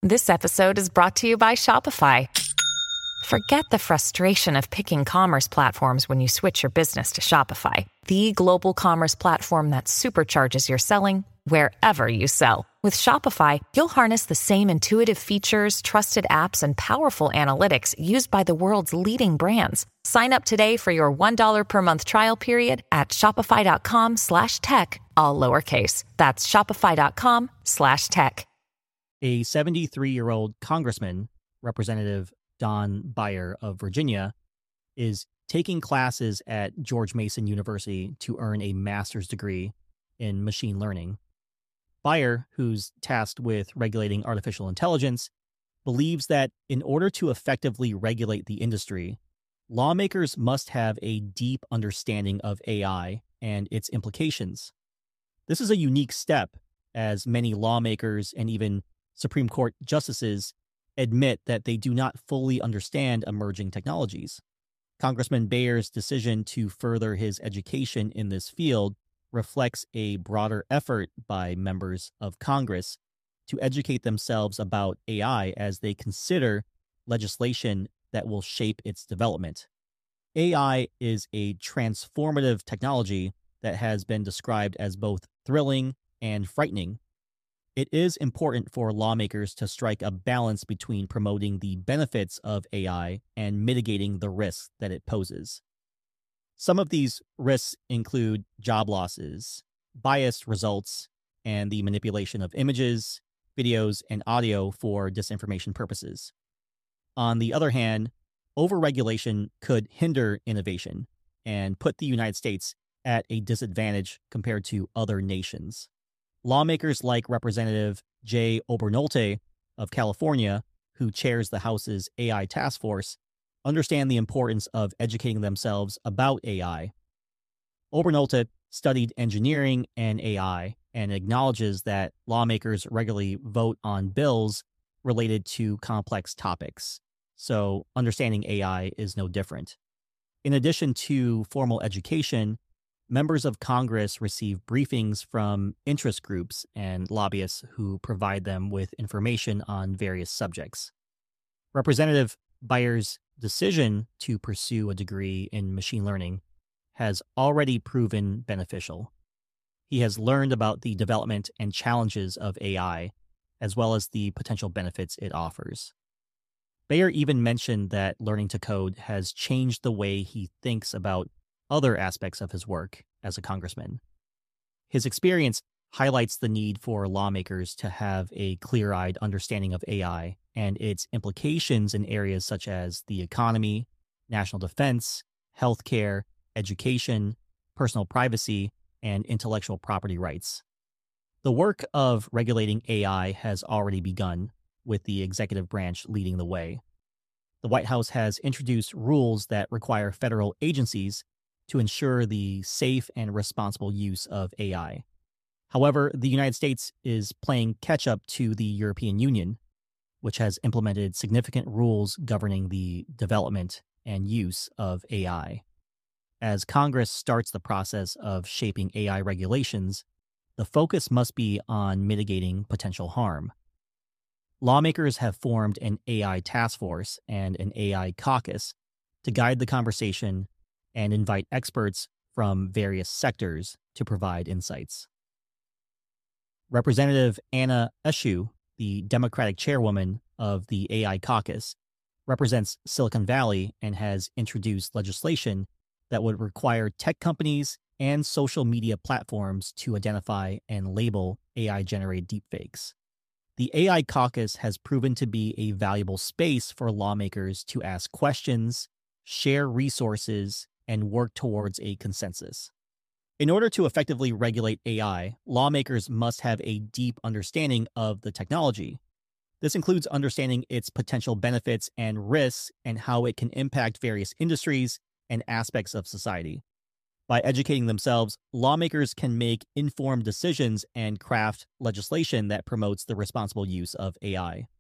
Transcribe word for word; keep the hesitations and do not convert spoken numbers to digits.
This episode is brought to you by Shopify. Forget the frustration of picking commerce platforms when you switch your business to Shopify, the global commerce platform that supercharges your selling wherever you sell. With Shopify, you'll harness the same intuitive features, trusted apps, and powerful analytics used by the world's leading brands. Sign up today for your one dollar per month trial period at shopify.com slash tech, all lowercase. That's shopify.com slash tech. A seventy-three-year-old congressman, Representative Don Beyer of Virginia, is taking classes at George Mason University to earn a master's degree in machine learning. Beyer, who's tasked with regulating artificial intelligence, believes that in order to effectively regulate the industry, lawmakers must have a deep understanding of A I and its implications. This is a unique step, as many lawmakers and even Supreme Court justices admit that they do not fully understand emerging technologies. Congressman Beyer's decision to further his education in this field reflects a broader effort by members of Congress to educate themselves about A I as they consider legislation that will shape its development. A I is a transformative technology that has been described as both thrilling and frightening. It is important for lawmakers to strike a balance between promoting the benefits of A I and mitigating the risks that it poses. Some of these risks include job losses, biased results, and the manipulation of images, videos, and audio for disinformation purposes. On the other hand, overregulation could hinder innovation and put the United States at a disadvantage compared to other nations. Lawmakers like Representative Jay Obernolte of California, who chairs the House's A I task force, understand the importance of educating themselves about A I. Obernolte studied engineering and A I and acknowledges that lawmakers regularly vote on bills related to complex topics, so understanding A I is no different. In addition to formal education, members of Congress receive briefings from interest groups and lobbyists who provide them with information on various subjects. Representative Beyer's decision to pursue a degree in machine learning has already proven beneficial. He has learned about the development and challenges of A I, as well as the potential benefits it offers. Beyer even mentioned that learning to code has changed the way he thinks about other aspects of his work as a congressman. His experience highlights the need for lawmakers to have a clear-eyed understanding of A I and its implications in areas such as the economy, national defense, healthcare, education, personal privacy, and intellectual property rights. The work of regulating A I has already begun, with the executive branch leading the way. The White House has introduced rules that require federal agencies to ensure the safe and responsible use of A I. However, the United States is playing catch-up to the European Union, which has implemented significant rules governing the development and use of A I. As Congress starts the process of shaping A I regulations, the focus must be on mitigating potential harm. Lawmakers have formed an A I task force and an A I caucus to guide the conversation and invite experts from various sectors to provide insights. Representative Anna Eshoo, the Democratic chairwoman of the A I caucus, represents Silicon Valley and has introduced legislation that would require tech companies and social media platforms to identify and label A I-generated deepfakes. The A I caucus has proven to be a valuable space for lawmakers to ask questions, share resources, and work towards a consensus. In order to effectively regulate A I, lawmakers must have a deep understanding of the technology. This includes understanding its potential benefits and risks and how it can impact various industries and aspects of society. By educating themselves, lawmakers can make informed decisions and craft legislation that promotes the responsible use of A I.